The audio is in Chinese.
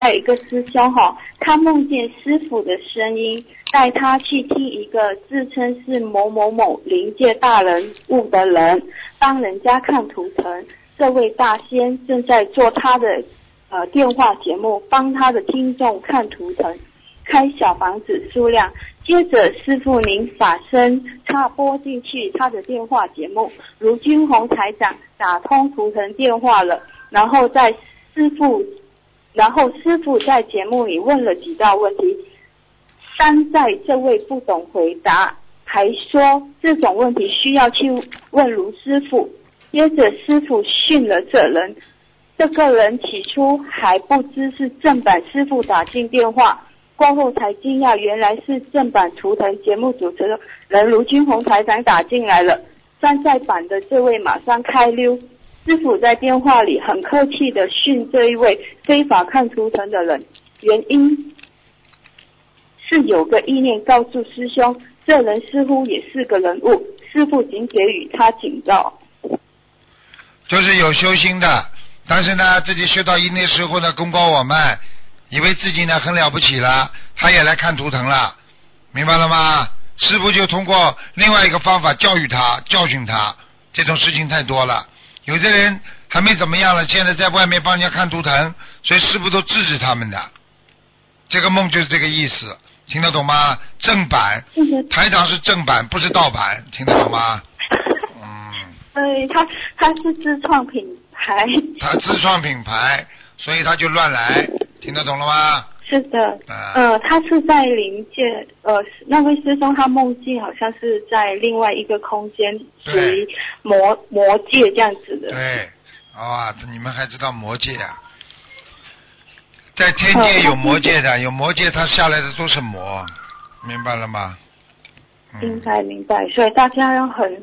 还有一个师兄他梦见师父的声音，带他去听一个自称是某某某灵界大人物的人帮人家看图腾。这位大仙正在做他的电话节目，帮他的听众看图腾，开小房子数量。接着师父您法身插播进去他的电话节目，卢军宏台长打通图腾电话了，然后师父在节目里问了几道问题，山寨这位不懂回答，还说这种问题需要去问卢师父。接着师父训了这人，这个人起初还不知是正版师父打进电话，过后才惊讶原来是正版图腾节目主持人卢军宏台长打进来了。山寨版的这位马上开溜，师父在电话里很客气地训这一位非法看图腾的人，原因是有个意念告诉师兄，这人似乎也是个人物，师父仅给予他警告。 就是有修心的，但是呢自己修到一定时候呢功高我慢，以为自己呢很了不起了，他也来看图腾了，明白了吗？师父就通过另外一个方法教育他教训他，这种事情太多了。有的人还没怎么样了，现在在外面帮人家看图腾，所以师父都制止他们的。这个梦就是这个意思，听得懂吗？正版台长是正版不是盗版，听得懂吗？ 对，他是自创品牌。 他自创品牌，所以他就乱来，听得懂了吗？ 是的，他是在灵界，那位师兄他梦境好像是在另外一个空间，属于魔界这样子的。 对，你们还知道魔界啊？在天界有魔界的，有魔界，他下来的都是魔，明白了吗？ 明白，所以大家要很